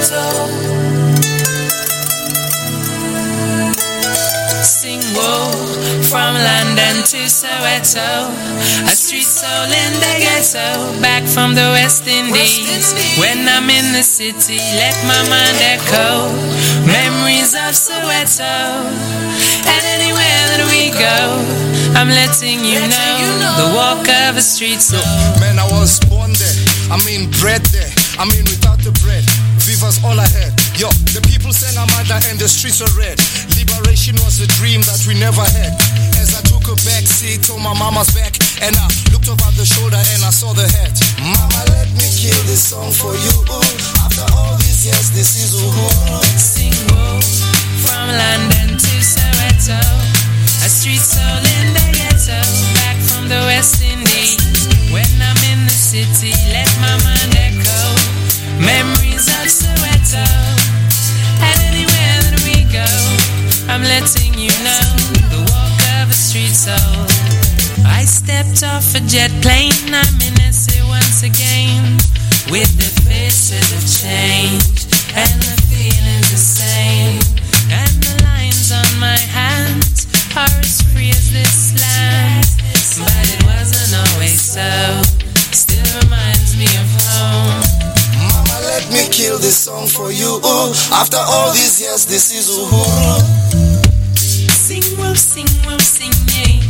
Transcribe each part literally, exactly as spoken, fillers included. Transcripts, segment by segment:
Sing woe from London to Soweto, a street soul in the ghetto, back from the West Indies. When I'm in the city, let my mind echo memories of Soweto. And anywhere that we go, I'm letting you know the walk of a street soul. Man, I was born there, I mean bred there, I mean without the bread, Viva's all I had. Yo, the people sang Amanda and the streets were red. Liberation was a dream that we never had. As I took a back seat to my mama's back, and I looked over the shoulder and I saw the hat. Mama, let me kill this song for you. After all these years, this is Uhuru. Sing woe from London to Soweto, a street soul in the ghetto, back from the West Indies. When I'm in the city, let my mind echo memories of Soweto. And anywhere that we go, I'm letting you know the walk of a street soul. I stepped off a jet plane, I'm in S A once again, with the faces of change and the feelings the same, and the lines on my hands are as free as this land. But it wasn't always so, still reminds me of home. Mama, let me kill this song for you. After all these years, this is Uhuru. Sing, whoa, sing, whoa, sing, yeah.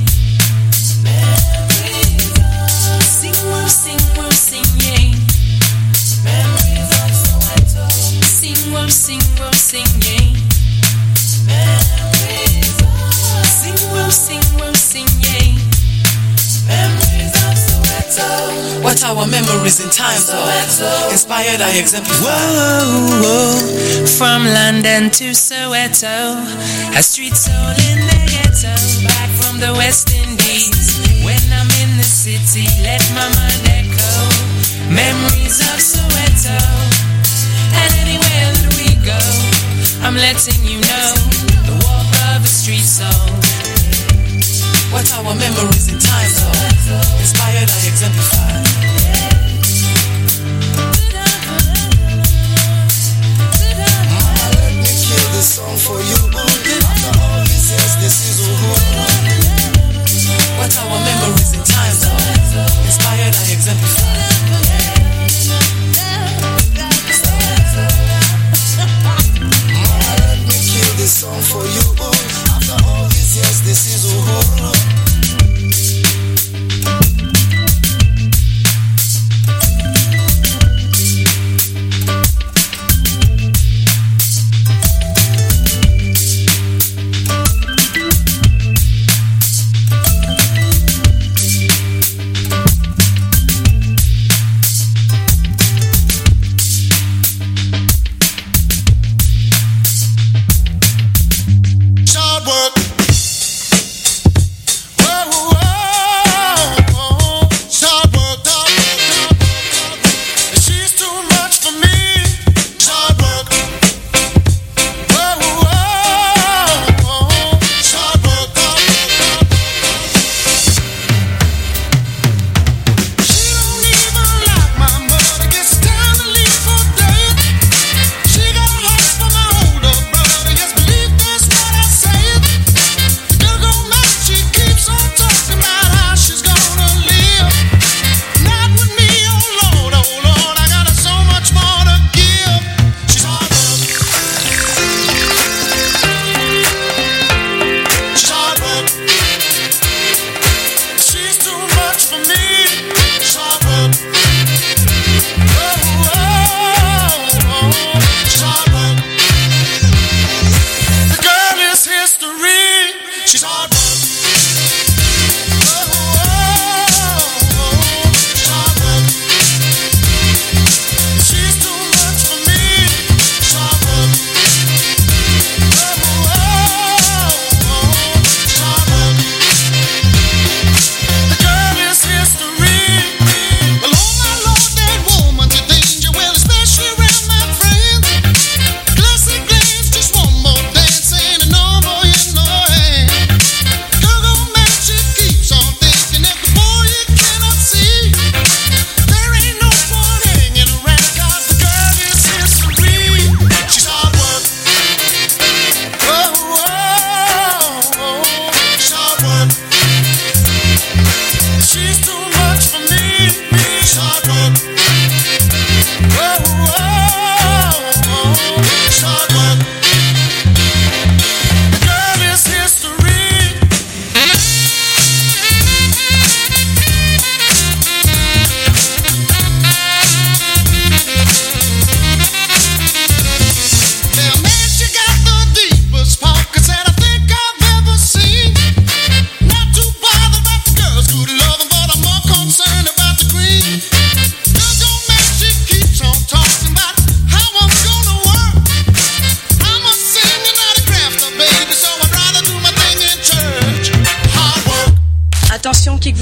Sing, whoa, sing, whoa, sing, yeah. Memories of Soweto. Sing, whoa, sing, whoa, sing, yeah. Memories of Sing, whoa, sing, whoa, sing, yeah. Memories of Soweto. What our memories in time Soweto. Inspired, I exemplify. Whoa, whoa, from London to Soweto, a street soul in the ghetto, back from the West Indies. When I'm in the city, let my mind echo memories of Soweto. And anywhere that we go, I'm letting you know the walk of a street soul. What our memories in time inspired, I exemplify. Mama, let me kill this song for you. After all these years, this is Uhuru. What our memories in time inspired, I exemplify. Mama, let me kill this song for you. After all these years, this is Uhuru.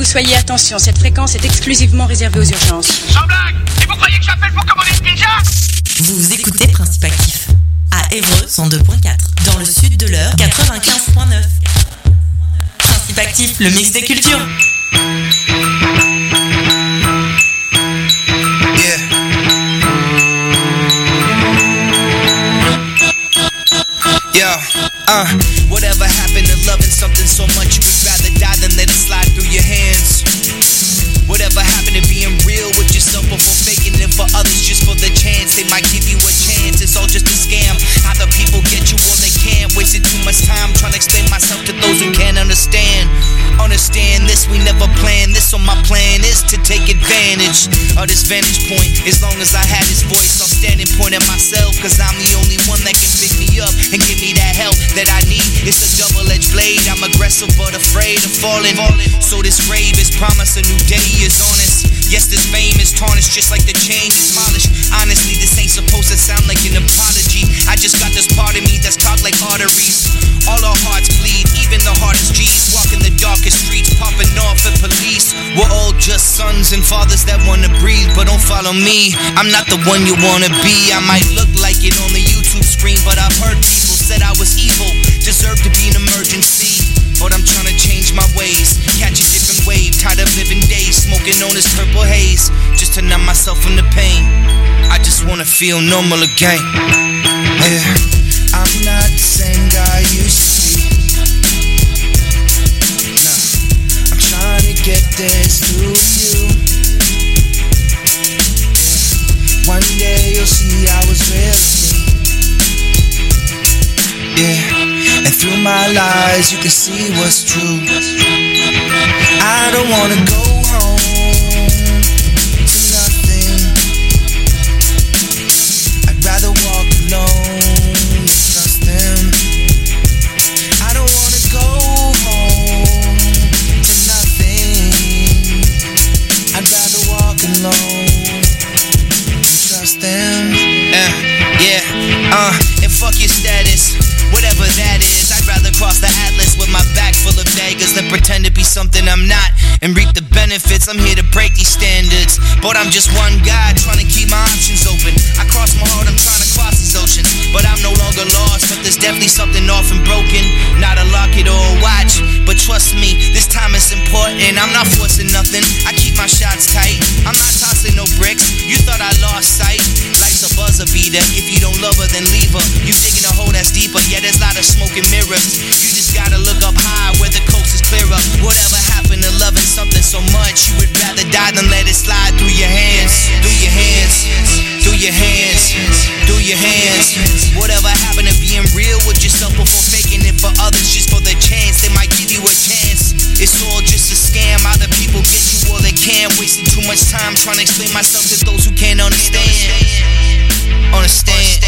soyez attention, cette fréquence est exclusivement réservée aux urgences. Sans blague! Et vous croyez que j'appelle pour commander une pizza? Vous écoutez Principe Actif à Évreux cent deux point quatre, dans le sud de l'Eure quatre-vingt-quinze point neuf. Principe Actif, le mix des cultures. Yeah. Yo, uh, whatever happened to loving something so much you would rather die than let it slide through your hands? Whatever happened to being real with yourself before faking it for others just for the chance they might give you a chance? It's all just a scam. Other people get you all they can. Wasted too much time trying to explain myself to those who can't understand. Understand this, we never planned this, so my plan is to take advantage of this vantage point. As long as I had this voice, I'll stand and point at myself, cause I'm the only one that can pick me up and give me that help that I need. It's a double-edged blade. I'm aggressive but afraid of falling. So this grave is promise a new day is honest. Yes, this fame is tarnished just like the chain is polished. Honestly, this ain't supposed to sound like an apology. I just got this part of me that's clogged like arteries. All our hearts bleed, even the hardest G's. Walking the darkest streets, popping off at police. We're all just sons and fathers that wanna breathe, but don't follow me. I'm not the one you wanna be. I might look like it on the YouTube screen, but I've heard people said I was evil, deserved to be an emergency. But I'm trying to change my ways, catch a different wave, tired of living days, smoking on this purple haze, just to numb myself from the pain. I just wanna feel normal again. Yeah, I'm not the same guy I used to be. Nah, I'm trying to get this through you. Yeah. One day you'll see I was real me. Yeah. And through my lies you can see what's true. I don't wanna go home to nothing. I'd rather walk alone and trust them. I don't wanna go home to nothing. I'd rather walk alone and trust them. Yeah, yeah, uh, and fuck your status, whatever that is. I'd rather cross the atlas with my back full of daggers than pretend to be something I'm not and reap the benefits. I'm here to break these standards, but I'm just one guy trying to keep my options open. I cross my heart, I'm trying to cross these oceans, but I'm no longer lost. But there's definitely something off and broken. Not a locket or a watch, but trust me, this time is important. I'm not forcing nothing, I keep my shots tight. I'm not tossing no bricks, you thought I lost sight. Life's a buzzer beater, if you don't love her then leave her. You digging a hole that's deeper, yeah there's a lot of smoke and mirrors. You just gotta look up high where the coast is clearer. Whatever happened to loving something so much you would rather die than let it slide through your hands. Through your hands, through your hands, through your hands. Whatever happened to being real with yourself before faking it for others just for the chance they might give you a chance? It's all just a scam. Other people get you all they can. Wasting too much time trying to explain myself to those who can't understand. Understand.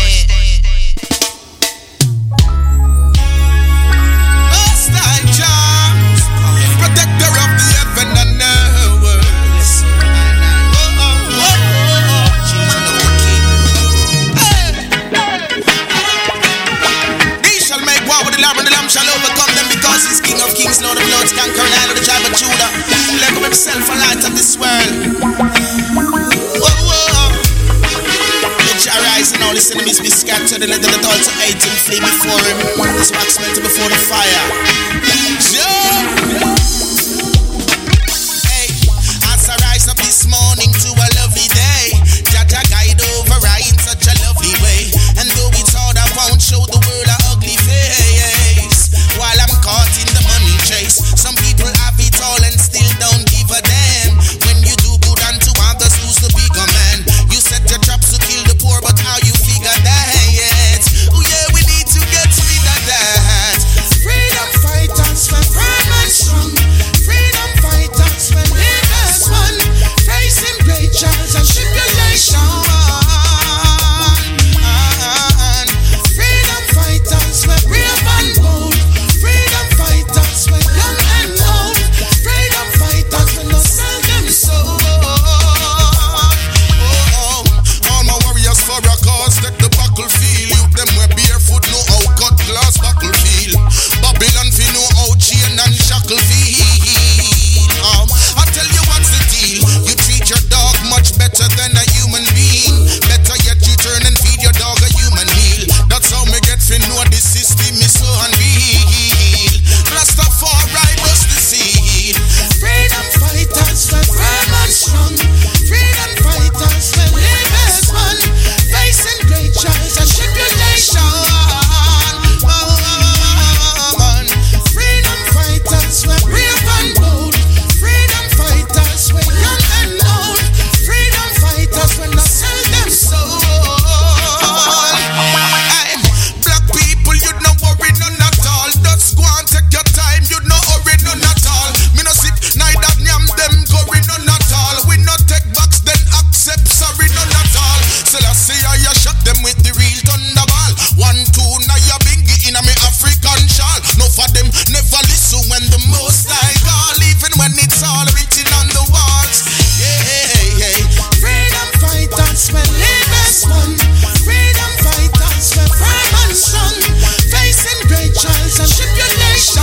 Protector of the heaven and earth. He shall make war with the lamb, and the lamb shall overcome them, because he's King of kings, Lord of lords, conqueror, Lion of the tribe of Judah. Let him himself a light of this world. Whoa, whoa. Let your rise and all his enemies be scattered, and let them that also hate him flee before him. His wax melted before the fire. Joe. This morning to a lovely day, Jaja guide over right in such a lovely way. And though it's hard, I won't show the world an ugly face. While I'm caught in the money chase, some people have it all and still don't give a damn. When you do good unto others, who's the bigger man? You set your traps to kill the poor, but how you figure that? Oh yeah, we need to get rid of that. Freedom fighters, we're firm and strong. with the real thunderball. One, two, now you bingy in a me African shawl. No for them never listen when the most like all, even when it's all written on the walls. Yeah, yeah. Freedom fighters, when labors won. Freedom fighters, when firm and strong. Facing great trials and tribulation.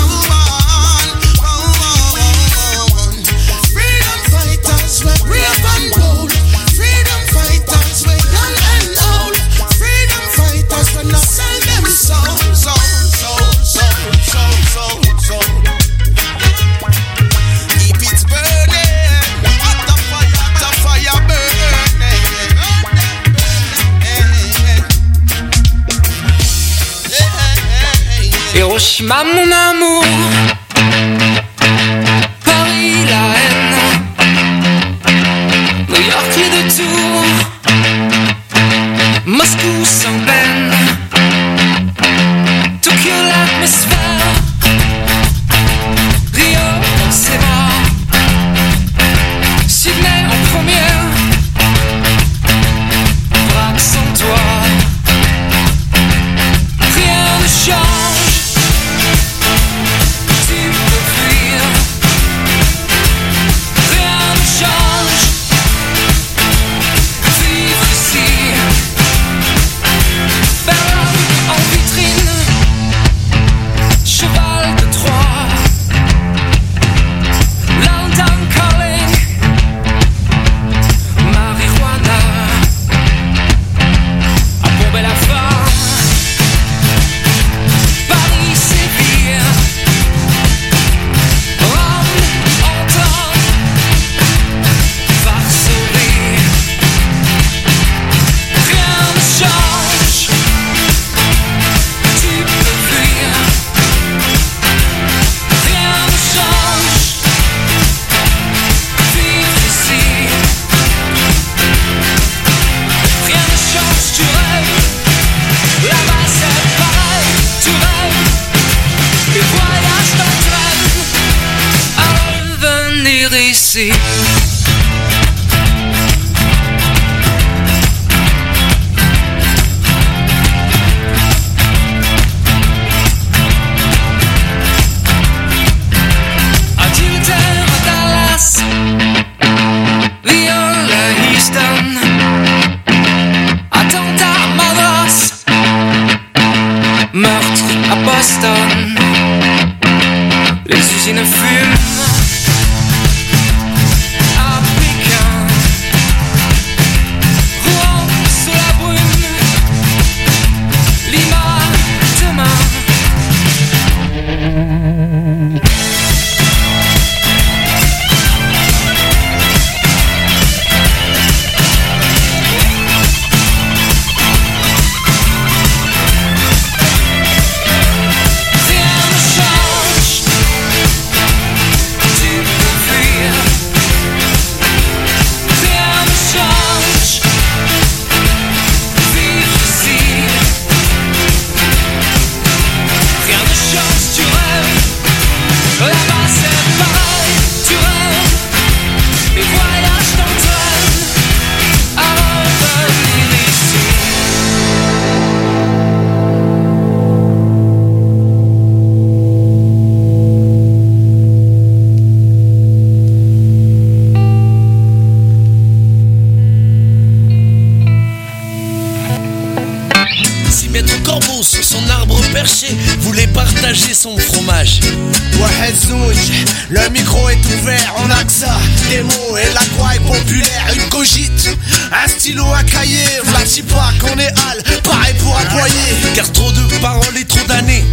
Freedom fighters, when brave and bold. Freedom fighters, when young and old. Freedom fighters, when not sell them soul, soul, soul, soul, soul, soul, soul. Keep it burning, what the fire, the fire burning. Hiroshima mon amour, Paris la haine, New York les deux tours, Moscou sans peine, Tokyo l'atmosphère, Rio dans ses bras, Sydney en première, Prague sans toi, rien ne change. Ici. Adultère à Dallas, viol à Houston, attentat à Madras, meurtre à Boston, les usines fument. Voulait partager son fromage. Wahed Zouj, le micro est ouvert, on a que ça. Des mots et la croix est populaire. Une cogite, un stylo, un cahier. Vlati pas qu'on est hal, pareil pour aboyer. Car trop de paroles et trop d'années,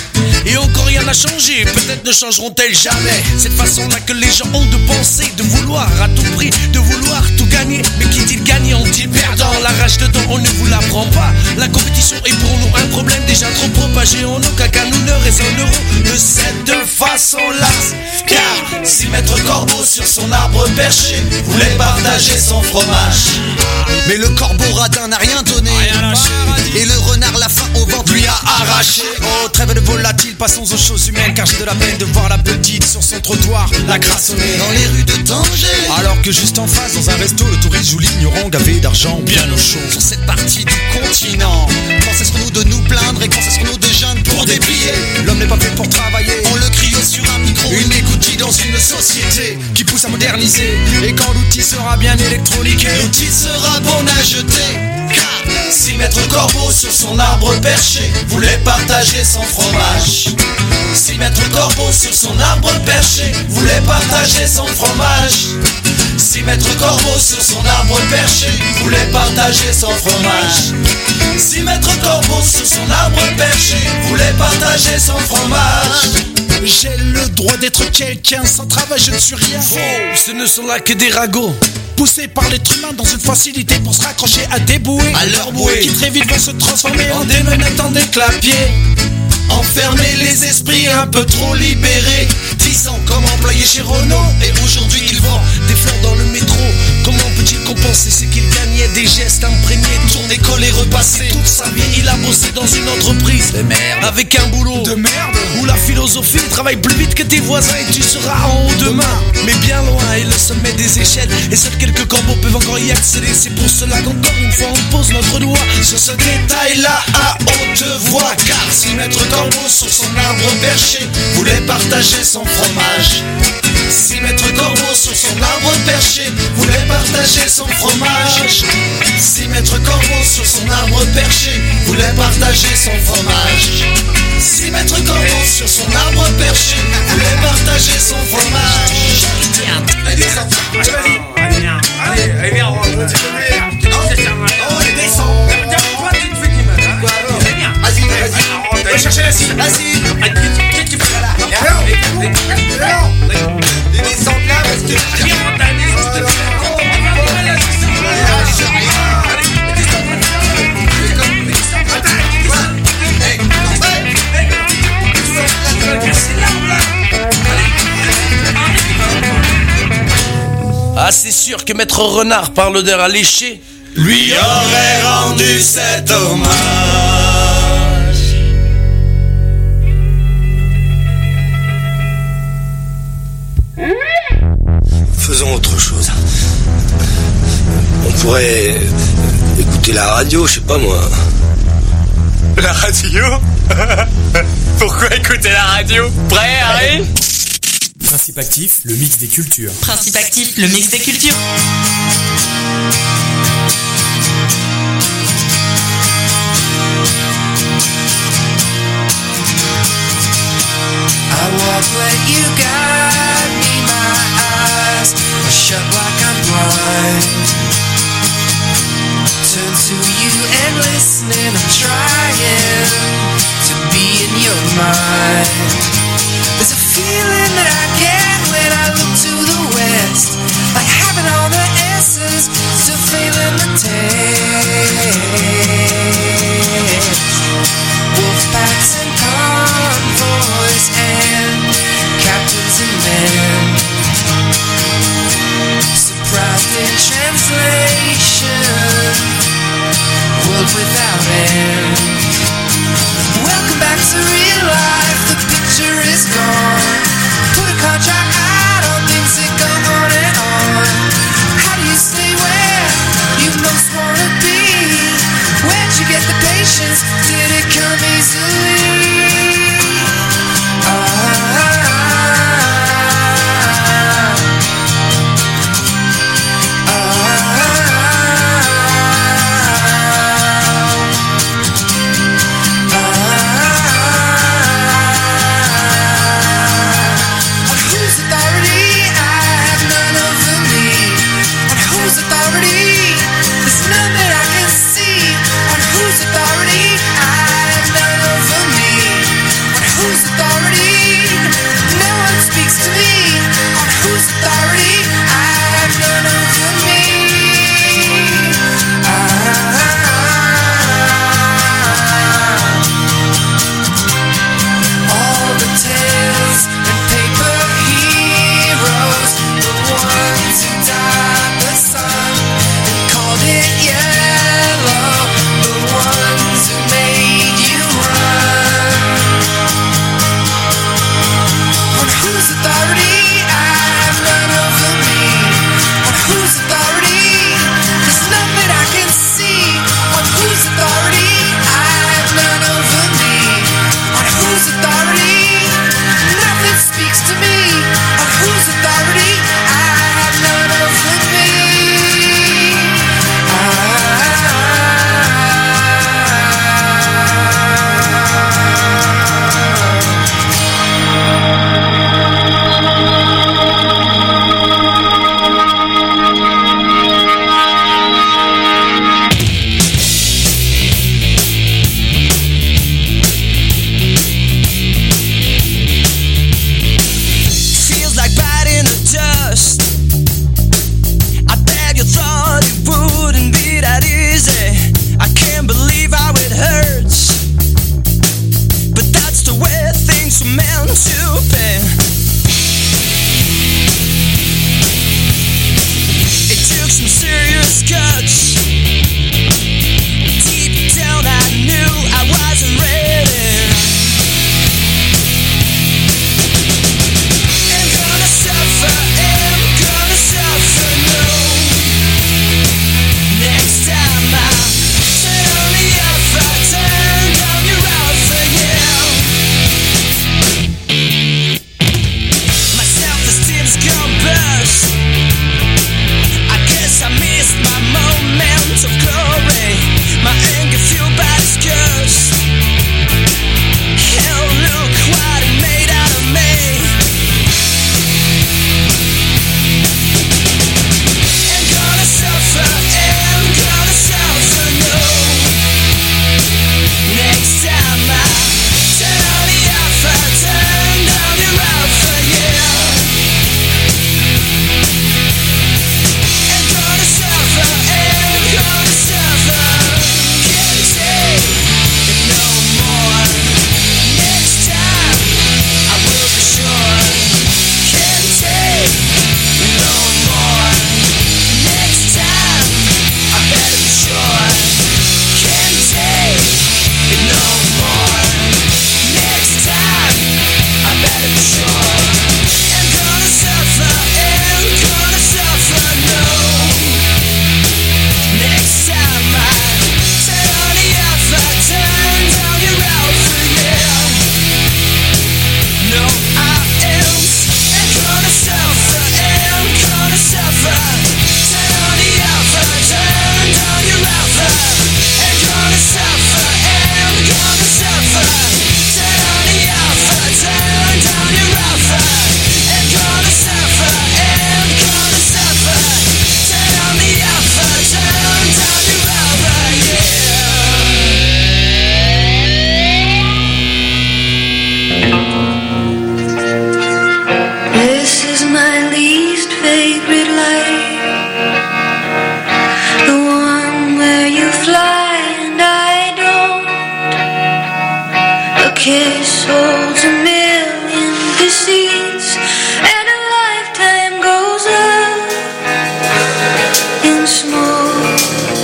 et encore rien n'a changé, peut-être ne changeront-elles jamais. Cette façon-là que les gens ont de penser, de vouloir à tout prix, de vouloir tout gagner. Mais qui dit gagnant dit perdant, la rage dedans on ne vous l'apprend pas. La compétition est pour nous un problème déjà trop propagé en nous, qu'à nous ne raisonnerons de cette façon-là. Car si Maître Corbeau sur son arbre perché voulait partager son fromage, mais le corbeau radin n'a rien donné, rien et le renard la faim au ventre lui a arraché. Oh, trêve de volatile, passons aux choses humaines, car j'ai de la peine de voir la petite sur son trottoir, la crasse au nez dans les rues de Tanger. Alors que juste en face, dans un resto, le touriste joue l'ignorant gavé d'argent bien au chaud. Sur cette partie du continent, sera bien électroniqué. L'outil sera bon à jeter, car si Maître Corbeau sur son arbre perché voulait partager son fromage, si Maître Corbeau sur son arbre perché voulait partager son fromage, si Maître Corbeau sur son arbre perché voulait partager son fromage, si Maître Corbeau sur son arbre perché voulait partager son fromage. J'ai le droit d'être quelqu'un, sans travail je ne suis rien. Faux, ce ne sont là que des ragots, poussés par l'être humain dans une facilité pour se raccrocher à des bouées, à leur bouée, qui très vite vont se transformer en des menottes, en des clapiers. Enfermer les esprits un peu trop libérés, dix ans comme employé chez Renault, et aujourd'hui il vend des fleurs dans le métro. Comment peut-il compenser ce qu'il gagnait? Des gestes imprégnés, tourner, coller, repasser. Toute sa vie il a bossé dans une entreprise de merde, avec un boulot de merde, où la philosophie travaille plus vite que tes voisins et tu seras en haut demain. Mais bien loin est le sommet des échelles, et seuls quelques corbeaux peuvent encore y accéder. C'est pour cela qu'encore une fois on pose notre doigt sur ce détail-là à haute voix, car si Maître Corbeau sur son arbre perché voulait partager son fromage, si Maître Corbeau sur son arbre perché voulait partager son fromage, si Maître Corbeau sur son arbre perché voulait partager son fromage, si Maître Corbeau sur son arbre perché voulait partager son fromage. Allez, allez, allez, viens, on va Vas-y, vas-y, va chercher la cible. Vas-y. Qu'est-ce que tu fais là? Des descentes là parce que. Ah, c'est sûr que Maître Renard par l'odeur alléchée lui aurait rendu cet hommage. Faisons autre chose. On pourrait écouter la radio, je sais pas moi. La radio? Pourquoi écouter la radio? Prêt, Harry? Principe actif, le mix des cultures. Principe actif, le mix des cultures. I walk where you guide me, my eyes are shut like I'm blind. Turn to you and listening, I'm trying to be in your mind. There's a feeling that I get when I look to the west, like having all the answers, still failing the test. Wolf packs and convoys and captains and men, surprised in translation, world without end. Welcome back to real life, the picture is gone. Put a contract out on things that go on and on. How do you stay where you most wanna be? Where'd you get the patience? Did it come easily? Ah. fly and I don't. A kiss holds a million deceits, and a lifetime goes up in smoke.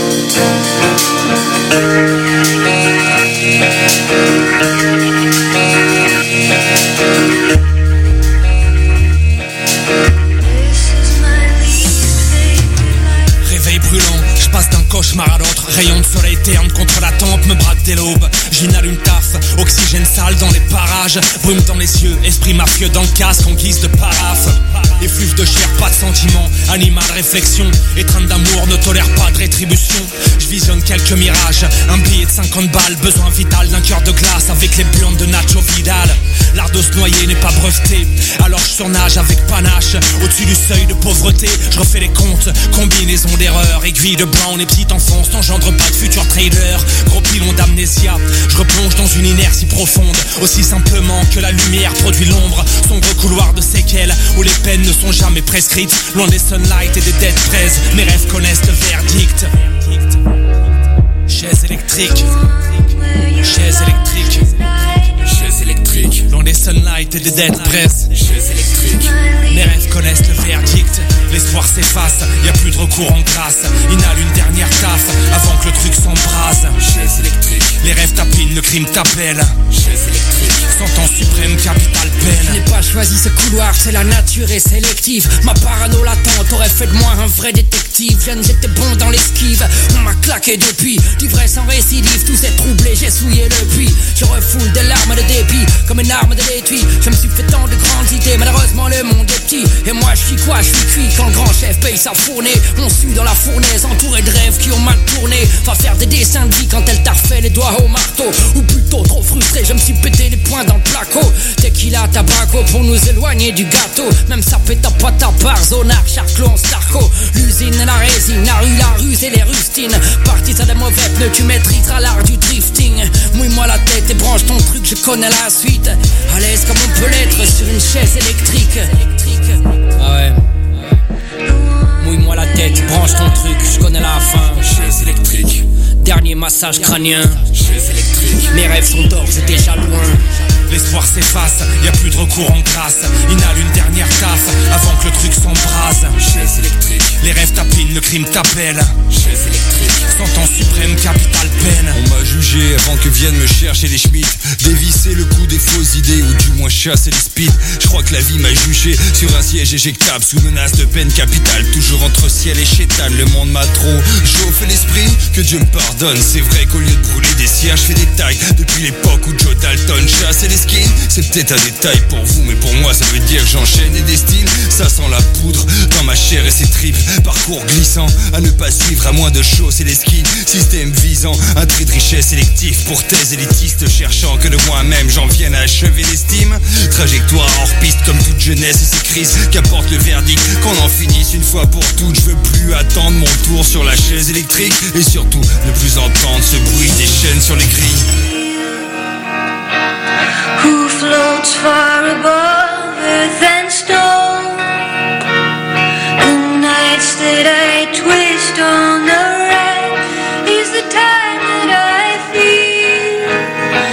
Réveil brûlant, je passe d'un cauchemar à l'autre. Rayon de soleil terne contre la tempe me braque dès l'aube. J'inhale une taf, oxygène sale dans les parages. Brume dans les yeux, esprit mafieux dans le casque en guise de paraphe. Effluve de chair, pas de sentiment, animal réflexion. Étreinte d'amour ne tolère pas de rétribution. Je visionne quelques mirages, un billet de cinquante balles. Besoin vital d'un cœur de glace avec les blondes de Nacho Vidal. L'art de se noyer n'est pas breveté, alors je surnage avec panache. Au-dessus du seuil de pauvreté, je refais les comptes. Combinaison d'erreurs, aiguille de Brown et petite enfance n'engendre pas de futur trader. Gros pilon d'amnésia, je replonge dans une inertie profonde. Aussi simplement que la lumière produit l'ombre. Sombre couloir de séquelles où les peines ne sont jamais prescrites. Loin des sunlight et des dead press, mes rêves connaissent le verdict. Chaise électrique, chaise électrique, chaise électrique. Loin des sunlight et des dead press, chaise électrique. Mes rêves connaissent le verdict. L'espoir s'efface, y a plus de recours en grâce. Inhale une dernière taf avant que le truc s'embrase. Chaise électrique. Les rêves tapinent, le crime t'appelle. Chaise électrique. Sentence suprême, capital peine. Je n'ai pas choisi ce couloir, c'est la nature est sélective. Ma parano latente aurait fait de moi un vrai détective. Jeune, j'étais bon dans l'esquive, on m'a claqué depuis. D'ivresse sans récidive, tout s'est troublé, j'ai souillé le puits. Je refoule des larmes de dépit, comme une arme de l'étui. Je me suis fait tant de grandes idées, malheureusement le monde est petit. Et moi je suis quoi, je suis cuit. Quand le grand chef paye sa fournée, on sue dans la fournaise, entouré de rêves qui ont mal tourné. Va faire des dessins de vie quand elle t'a refait les doigts au marteau. Ou plutôt trop frustré, je me suis pété les poings dans le placo. Tequila, tabaco pour nous éloigner du gâteau. Même ça pète à pointe à part, zonard, charclon, starco. L'usine et la résine, la rue, la ruse et les rustines. Parti ça des mauvais pneus, tu maîtriseras l'art du drifting. Mouille-moi la tête et branche ton truc, je connais la suite. À l'aise comme on peut l'être sur une chaise électrique. Ah ouais. Mouille-moi la tête, branche ton truc, je connais la fin. Chaise électrique. Dernier massage crânien. Chaise électrique. Mes rêves sont d'orge déjà loin. L'espoir s'efface, y a plus de recours en grâce. Inhale une dernière taf avant que le truc s'embrase. Chaise électrique. Les rêves tapinent, le crime t'appelle. Chaise électrique. Sentence suprême, capital peine. On m'a jugé avant que viennent me chercher les schmitts. Dévisser le coup des fausses idées ou du moins chasser les speeds. Je crois que la vie m'a jugé sur un siège éjectable sous menace de peine capitale. Toujours entre ciel et chétane, le monde m'a trop chauffé l'esprit. Que Dieu me pardonne, c'est vrai qu'au lieu de brûler des cierges, je fais des tailles. Depuis l'époque où Joe Dalton chassait les skins. C'est peut-être un détail pour vous, mais pour moi ça veut dire que j'enchaîne et destine. Ça sent la poudre dans ma chair et ses tripes. Parcours glissant, à ne pas suivre à moins de chausser les skis. Système visant, un trait de richesse sélectif pour thèse élitiste, cherchant que de moi-même j'en vienne à achever l'estime. Trajectoire hors piste comme toute jeunesse et ses crises, qu'apporte le verdict, qu'on en finisse une fois pour toutes. Je veux plus attendre mon tour sur la chaise électrique, et surtout ne plus entendre ce bruit des chaînes sur les grilles.